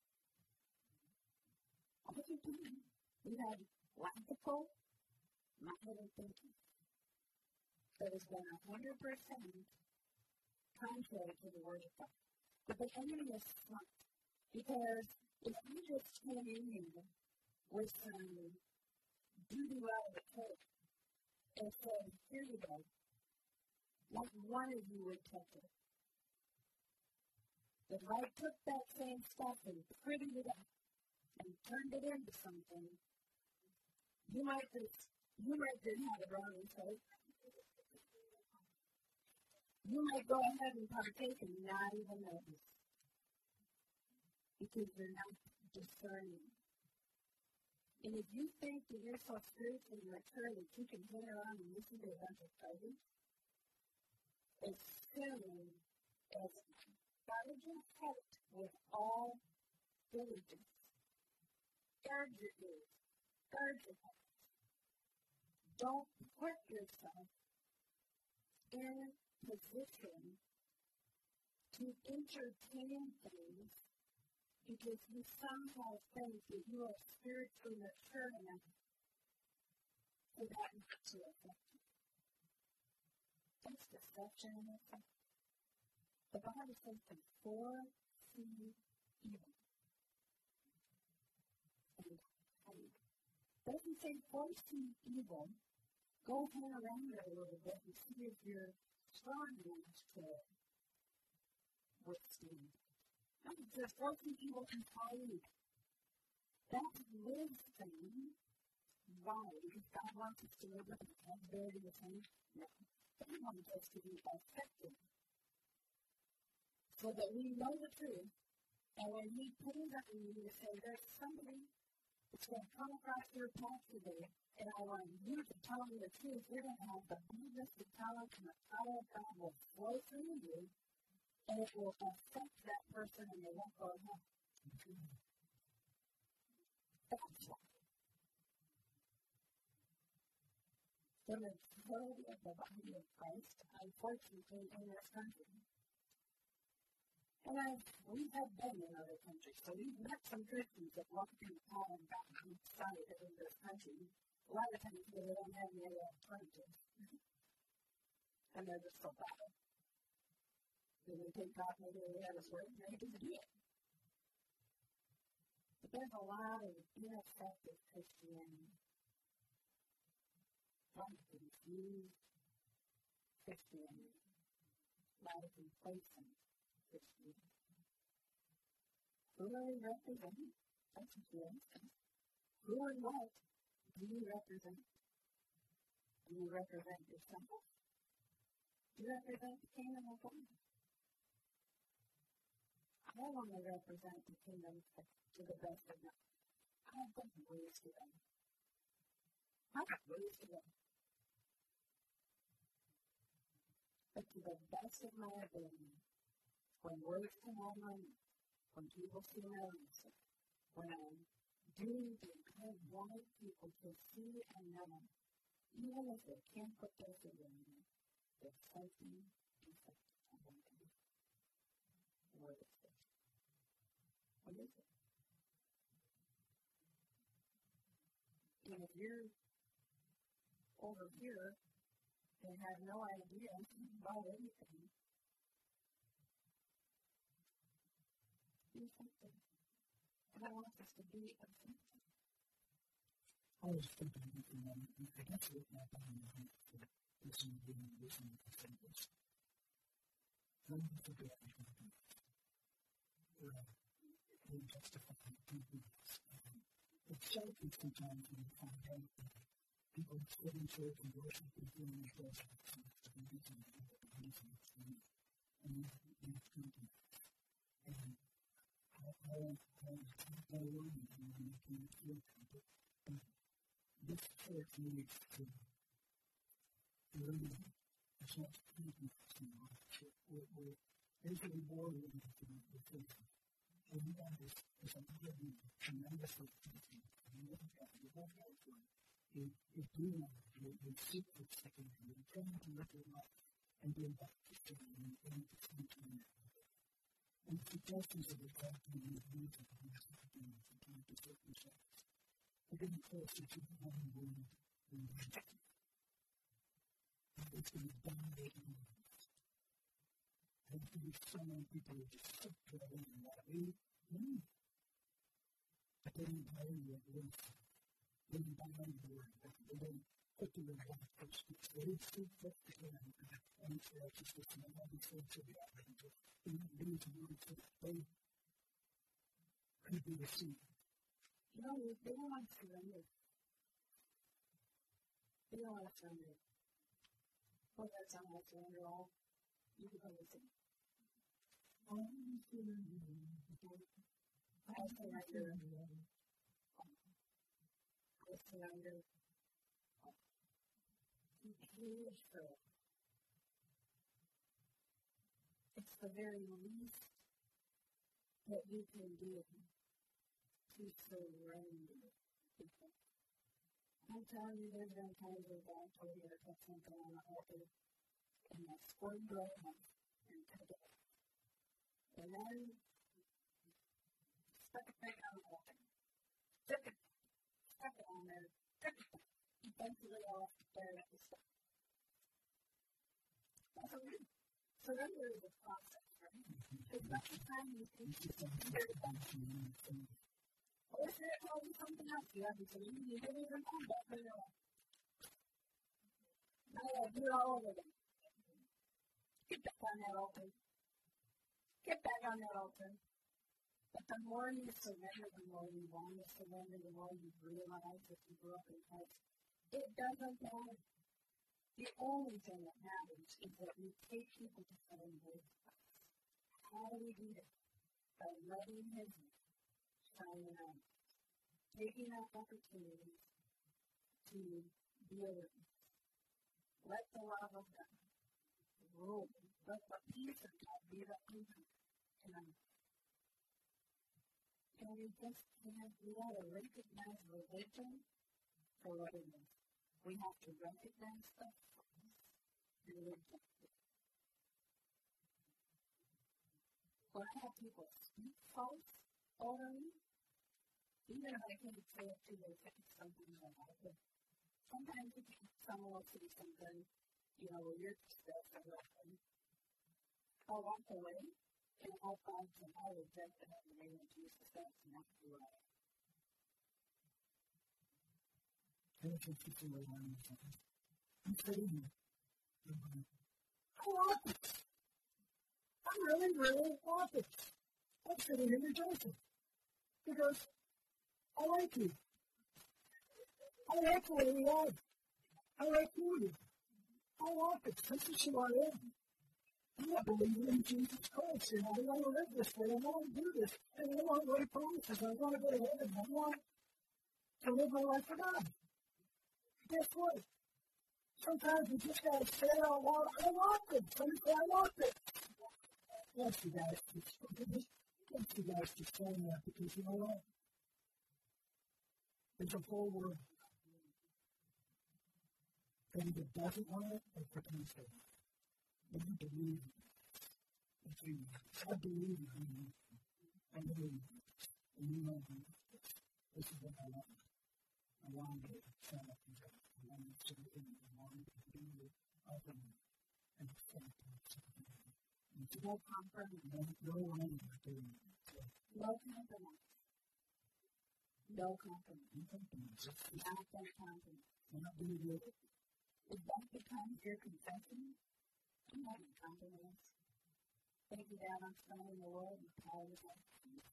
All the time. We had logical modern thinking that has been one hundred percent contrary to the Word of God. But the enemy is smart. Because if you just came in here with some duty out of the cake and said, here you go, not one of you would touch it. If I took that same stuff and prettied it up and turned it into something, you might just, you might just have it wrong and say, you might go ahead and partake and not even notice. because you're not discerning. And if you think that you're so spiritually mature that you can sit around and listen to a bunch of cousins, as soon as guard your heart with all diligence, guard your ears, guard your heart. Don't put yourself in position to entertain things because you somehow think that you are spiritually mature enough for that not to affect you. That's deception in itself. The Bible says to foresee evil. And it doesn't say foresee evil. Go hang around there a little bit and see if you're strong enough to withstand. It says foresee evil and hide. That's wisdom. Why? Because God wants us to live with accountability with Him? No. He wants us to be effective so that we know the truth, and when He pulls up in you to say, there's somebody that's going to come across your path today, and I want you to tell them the truth, you're going to have the boldness, the talent, and the power of God will flow through you, and it will affect that person, and they won't go home. That's why. The majority of the body of Christ, unfortunately, in this country, and I've, we have been in other countries, so we've met some Christians that walk through the power of God outside of this country. A lot of times they don't have any other alternatives. And they're just so bad. Then they take God maybe they have His word and they just do it. But there's a lot of ineffective Christianity. A lot of confused Christianity. A lot of complacent Christianity. Who are you representing? That's what you understand. Who and what do you represent? Do you represent yourself? Do you represent the kingdom of God? I want to represent the kingdom to the best of my ability. I've got ways to go. I've got ways to go. But to the best of my ability, when words come out of my mouth, when people see my answer, when I'm doing things, I want people to see and know, even if they can't put their finger on it, there's something defective about me. What is it? What is it? And if you're over here and have no idea about anything, be effective. God wants us to be effective. I was thinking of the moment, and I guess what my body is for listening to me, listening to things. Some of the forget I can do. They justify people. It's shocking sometimes when you find out that people sit in church and worship and do these things to be using it, and using it for me. And you have to come to that. And I don't know why you want to do it for people. This church needs to learn as much as people know. We're basically more than the church. And you guys, as a lot of you, tremendously teaching. You look at it, you look at it, you, you do know, you, you seek for second, you're trying to look it up and bring back to church and bring it to teaching. And the suggestions that we're talking about in the music and the speaking of the time to circumstance. We're getting closer to the one word in magic. And it's going to dominate the world. I think so many people are just sick to the way in that way. Mm. But they didn't value your voice. They didn't value the word. They didn't put the word out first. They didn't speak first to him. And it's righteousness and all these things that we have. They didn't use the words that they could be received. You know, they don't want to surrender. They don't want to surrender. Well, that's not want to surrender all. You can go listen. I want to surrender. I surrender. I surrender. Huge for it. It's the very least that you can do to surrender. I'm telling you, there's been times where God told me to put something on the altar, and I squirmed right off and took it. And then stuck it back on the altar. Took it. Stuck it on there. Took it. Eventually off there at the stuff. That's a real. Surrender is a process, right? It's not the time you think you can do it. Or if it tells you something else, you have to say, you didn't even know that, but you're like, now you have to do it all over again. Get back on that altar. Get back on that altar. But the more you surrender, the more you want to surrender, the more you realize that you grew up in Christ. It doesn't matter. The only thing that matters is that we take people to heaven with us. How do we do that? By letting His light shine out. Taking that opportunity to be around. Let the love of God rule. Let the peace of God be the peace in our life. And we just can't, we got to recognize religion for what it is. We have to recognize the false and reject it. When I have people speak false over me, even if I can't say it to their face, something like that, but sometimes someone will say something, you know, you're stressed or whatever. I'll walk away and I'll find some, I'll reject it in the name of Jesus. That's not who I am. Thank you for the one. I'm telling you. I want it. I really, really want it. I'm sitting here rejoicing. Because I like you. I like the way we are. I like you. I want it. This is who I am. I believe in Jesus Christ, and I want to live this way. I want to do this. And I want what He promises. I want to go to heaven. I want to live my life for God. Guess what? Sometimes we just got to say it out loud. I want this. Somebody say, I want this. Bless you guys. Bless you guys for saying that, because you know what? There's a whole world. That either doesn't want it or pretends to. And you believe in it. It's you. I believe in you. I know you. And you know me. This is what I want. I want to set up and go. I want to serve Him. I want to be open and accepting something. And it's no compromise. No, no way of doing it. No compromise. No compromise. No compromise. Not that compromise. We're not doing it. If that becomes your confession, I'm not going to compromise. Thank you, Dad, I'm spending the world and power of God.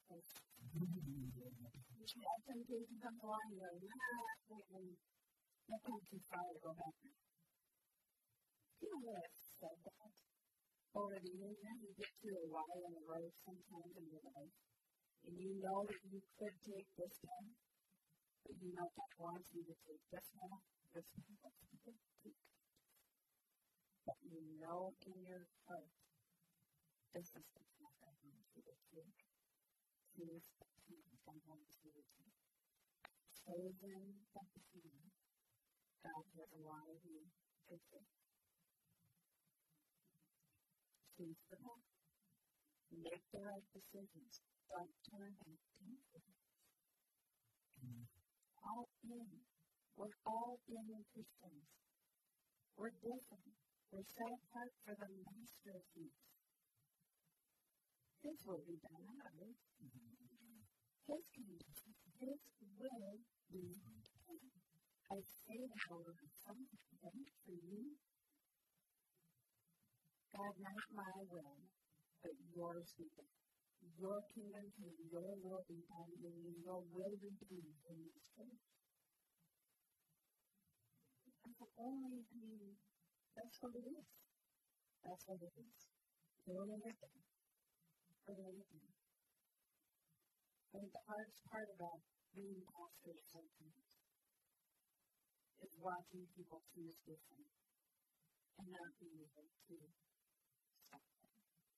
That temptation comes along, you go, nah, wait, wait, that comes too far to go back. You know what I've said that? Over the years, you get to a while in a row sometimes in your life, and you know that you could take this one, but you know God wants you to take this one, this one, this one, this one. But you know in your heart, this is the path I want you to take. This is the path I want you to take. Chosen by the King, God has allowed you to take. Choose the path. Make the right decisions. Don't turn back to it. All in. We're all in Christians. We're different. We're set apart for the masterpiece. His will be done on others. His kingdom, His will be done. I say that over something for you. God, not my will, but yours be done. Your kingdom come, your will be done, and your will be done in this church. That's the only thing. That's what it is. That's what it is. Doing everything. For everything. I think the hardest part about being pastors sometimes is watching people choose different and not being able to stop them.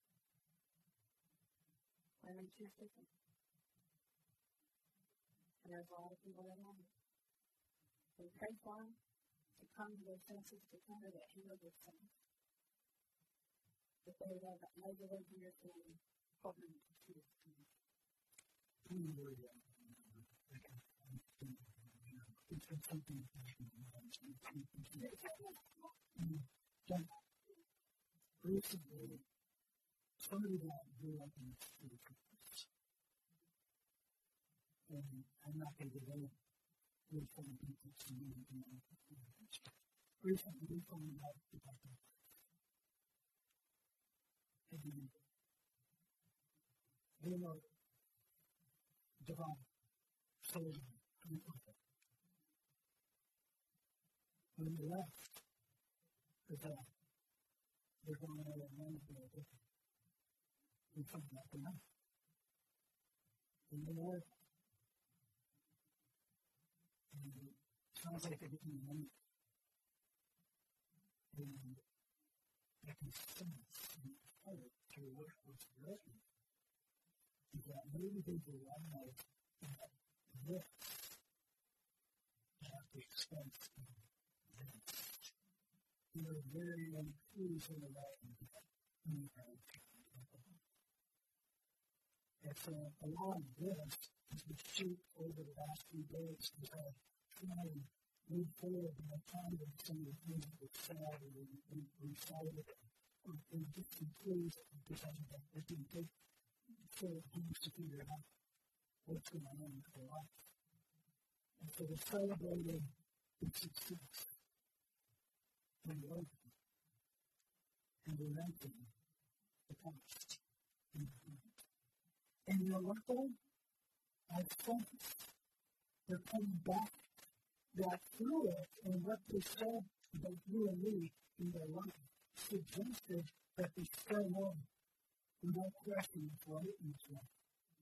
When they choose different. And there's a lot of people that have it. They pray for them to come to their senses, to come to the end of their sense. But they have the eyes of their ears and hoping to choose them. It's been something recently, somebody that grew up in the city, and I'm not going to get into it for the people to me, you know, recently we found out about that. And they were divine, chosen, and when they left, the death, they're going away and one day, we found out the night. And they were, and it sounds like they're getting money. And I can sense in the heart through what was written is that maybe they realize that this at the expense of this. They are very uncruise in the way that we are. And so a lot of this has been shaped over the last few days as I try to move forward in my time with some of the things that were said and recited and just concludes because of that. It can take four years to figure out what's going on in their life. And so we're celebrating the success and working and relenting the past and the present. And you know what, though? As friends, they're coming back that through it and what they said about you and me in their life suggested that they stay on without questioning for it in this way.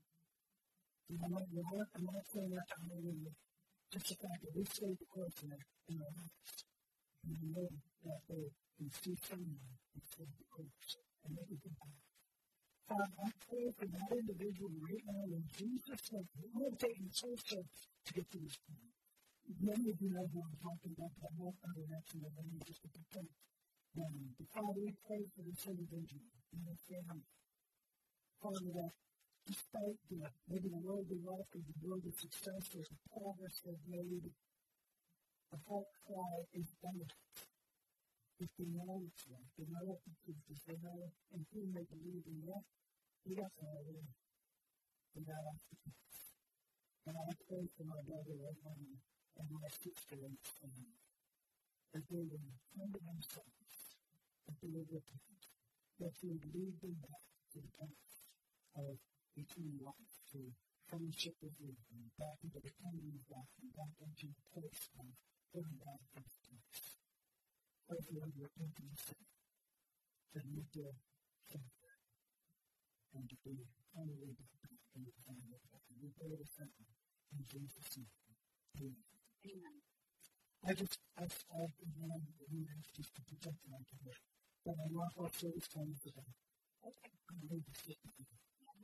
And I'm not, I'm not saying that to me, just the fact that we stayed the course in our lives. And we know that they can see someone and stay the course and make it good. Father, I pray for that individual right now in Jesus' name. We're going to take the soul search to get to this point. Many of you know who I'm talking about, but I won't underestimate their name just to protect them. But Father, we pray for this individual and their family. Father, that despite the, maybe the worldly wealth or the worldly success or the progress they've made, the heart cry is benefit. If they know it's right, they know what the truth is, they know in whom they believe in that, we got to know it. And that I think. And I pray for my brother right now and my sister and family, that they would come to themselves, that they would repent, that they would lead them back to the path of eternal life, to fellowship with you, and back into the kingdom of God, and back into the place of living God in this place. Pray for them to repent and sin, to meet their Savior, and to be finally back in the family of God. And we pray this in Jesus' name. Amen. Amen. I just, I, I, man, we have just to protect them today. But I want our service time today. Okay. I'm going to sit with you.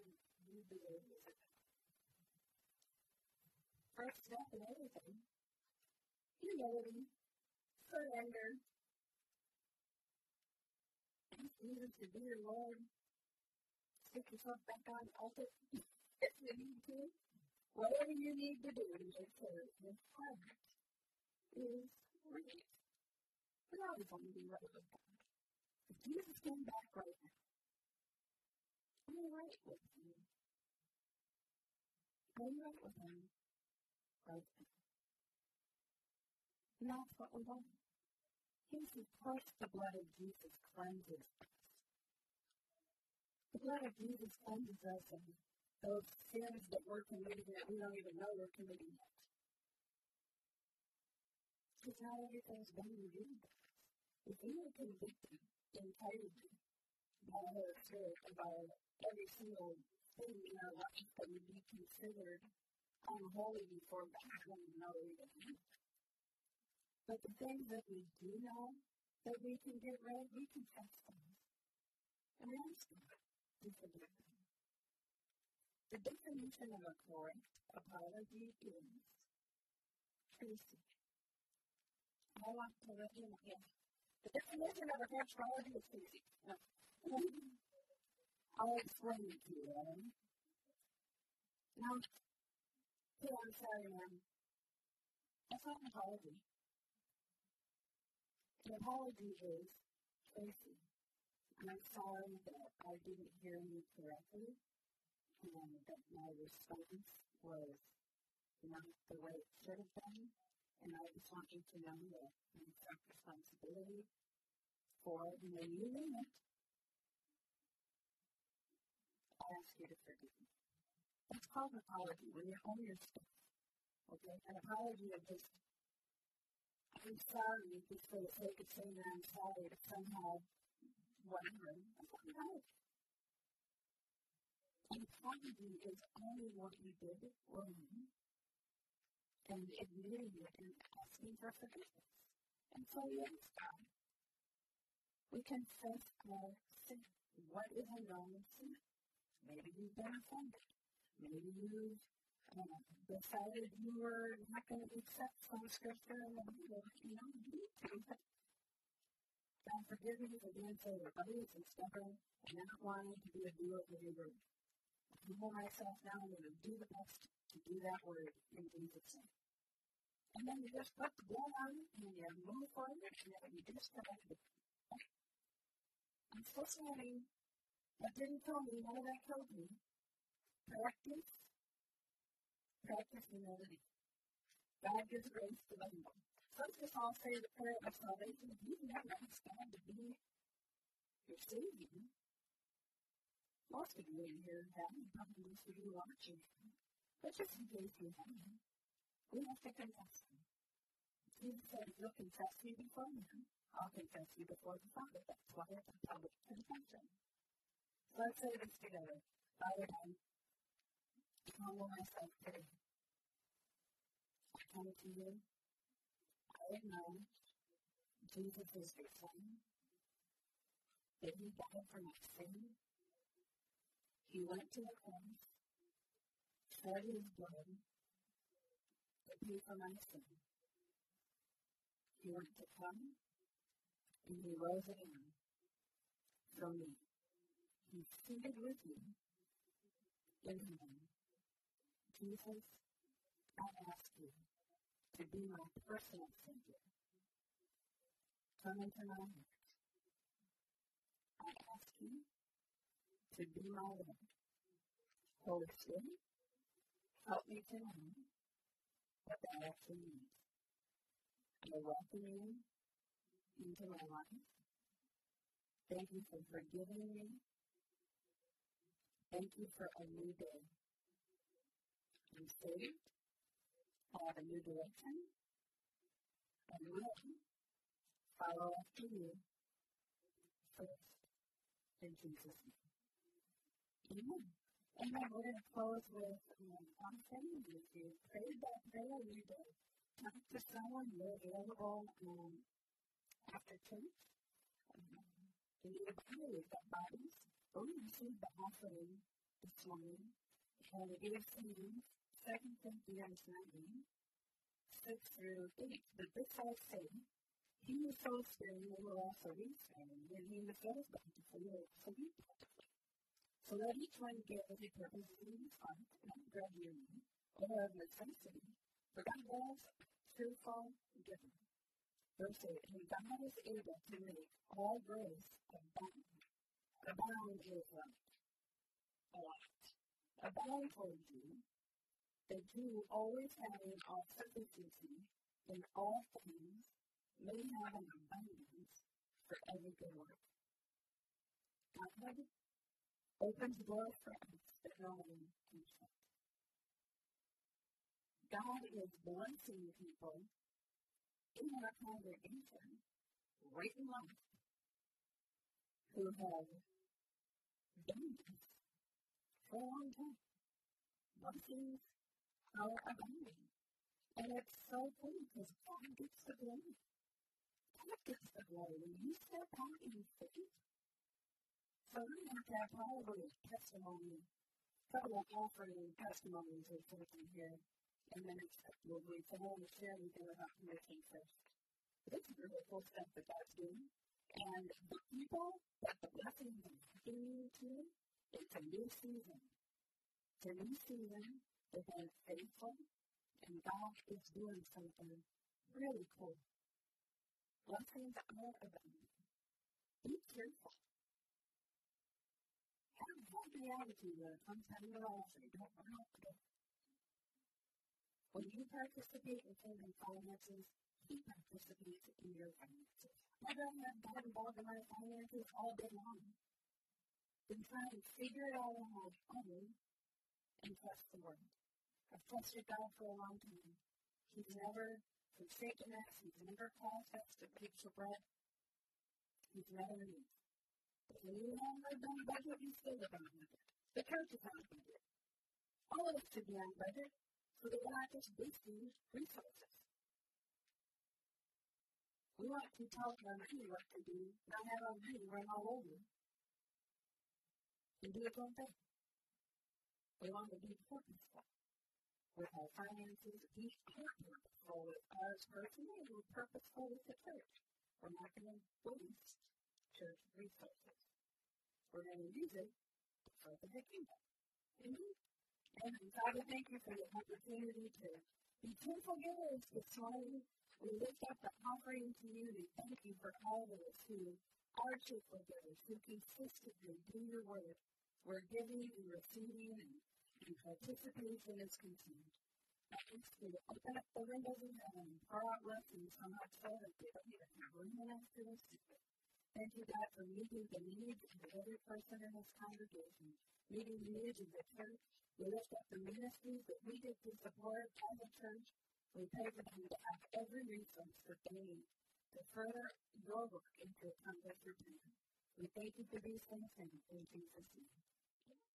First step in everything, humility, surrender. Ask Jesus to be your Lord. Stick yourself back on the altar if you need to. Whatever you need to do to make sure your heart is right. We're always going to be right with God. If Jesus came back right now, I'm right with you. I'm right with him right now. And that's what we want. Here's the first, the blood of Jesus cleanses us. The blood of Jesus cleanses us of those sins that we're committing that we don't even know we're committing yet. It's how everything's been redeemed. If we were convicted entirely by the Holy Spirit about every single thing in our life that would be considered unholy before God when we know we don't know. But the things that we do know that we can get right, we confess them. And ask God to forgive them. The definition of a correct apology is Tracy. I want to let you know. Yeah. The definition of a correct apology is Tracy. No. I'll explain it to you, right? Now, hey, I'm sorry, ma'am. That's not an apology. An apology is Tracy. I'm sorry that I didn't hear you correctly, and that my response was not the way it should have been, and I just want you to know that I take responsibility for it, and when you mean it, I ask you to forgive me. That's called an apology, when you own your stuff. Okay? An apology of just, I'm sorry, just for the sake of saying that I'm sorry, to somehow, whatever, that's not an apology. An apology is only what you did wrong, and admitting it and asking for forgiveness. And so we ask God. We confess our sin. What is a known sin? Maybe you've been offended. Maybe you've uh, decided you were not going to accept some scripture in the Bible. You know, you need to. God forgive me for being so rebellious and stubborn and not wanting to be a doer of your word. I humble myself now and to do the best to do that word in Jesus' name. And then you just put the blood on it and you move forward and then you just correct it. I'm so sorry. That didn't kill me. None of that killed me. Practice. Practice humility. God gives grace to the humble. So let's just all say the prayer of salvation. If you've never asked God to be your Savior, most of you in here haven't. Probably most of you watching. But just in case you haven't, we have to confess Him. Jesus said, if you'll confess me before men, I'll confess you before the Father. That's why it's a public confession. So let's say this together. Father, I humble myself today. I come to you. I acknowledge Jesus is your Son. That He died for my sin. He went to the cross, shed His blood to pay for my sin. He went to come, and He rose again for me. He's seated with you in heaven. Jesus, I ask you to be my personal Savior. Come into my heart. I ask you to be my Lord. Holy Spirit, help me to know what that actually means. I welcome you into my life. Thank you for forgiving me. Thank you for a new day. I'm saved. I have a new direction. I will follow after you first in Jesus' name. Amen. And then we're going to close with um, offering. If you prayed that prayer, you need to talk to someone. You're available um, after church. Um, you need to pray. We've got bodies. We're going to receive the offering this morning. And it is in Second Corinthians nineteen, six through eight. But this I say, he who sows sparingly will also reap sparingly, and he who sows bountifully will also reap bountifully. So let each one give as he purposes in his heart, not grudgingly or of necessity, for God loves a cheerful giver. Verse eight, and God is able to make all grace abound. Abound is what? A lot. Abound towards you, that you, always having all sufficiency in all things, may have an abundance for every good work. God opens doors for us that no one can shut. God is blessing people in our congregation right in life who have done this for a long time. Blessings are abounding. And it's so cool because God gets the glory. God gets the glory. When you step out in faith, so we have to have probably a testimony, a couple of offering testimonies or something here in the next couple of weeks. I want to share with you about commission first. It's really cool stuff that God's doing. And the people that the blessings are happening to, it's a new season. It's a new season. They've been faithful. And God is doing something really cool. Blessings are abounding. Be careful. Have a happy attitude when it comes time to offering. Don't run out the door. When you participate in kingdom finances, He participates in your finances. I don't have God involved in my finances all day long. Been trying to figure it all out on my own and trust the Lord. I've trusted God for a long time. He's never forsaken us. He's never caused us to beg for bread. He's never moved. But when you have lived on a budget, you still live on a budget. The church is on a budget. All of us should be on a budget so that we're not just wasting resources. We want to tell our money what to do, not have our money run all over and do its own thing. We want to be purposeful with our finances. We are purposeful with ours personally, and we're purposeful with the church. We're not going to waste church resources. We're going to use it to further the kingdom. Amen? And Father, thank you for the opportunity to be truthful givers this morning. We lift up the offering to you. We thank you for all those who are truthful givers, who consistently do your work, where giving and receiving and, and participation is concerned. I ask you to open up the windows of heaven and pour out blessings so much so that they don't even have room enough to receive it. Thank you, God, for meeting the needs of every person in this congregation, meeting the needs of the church. We lift up the ministries that we get to support as a church. We pray for them to have every resource that they need to further your work and to accomplish your plan. We thank you for these things in Jesus' name.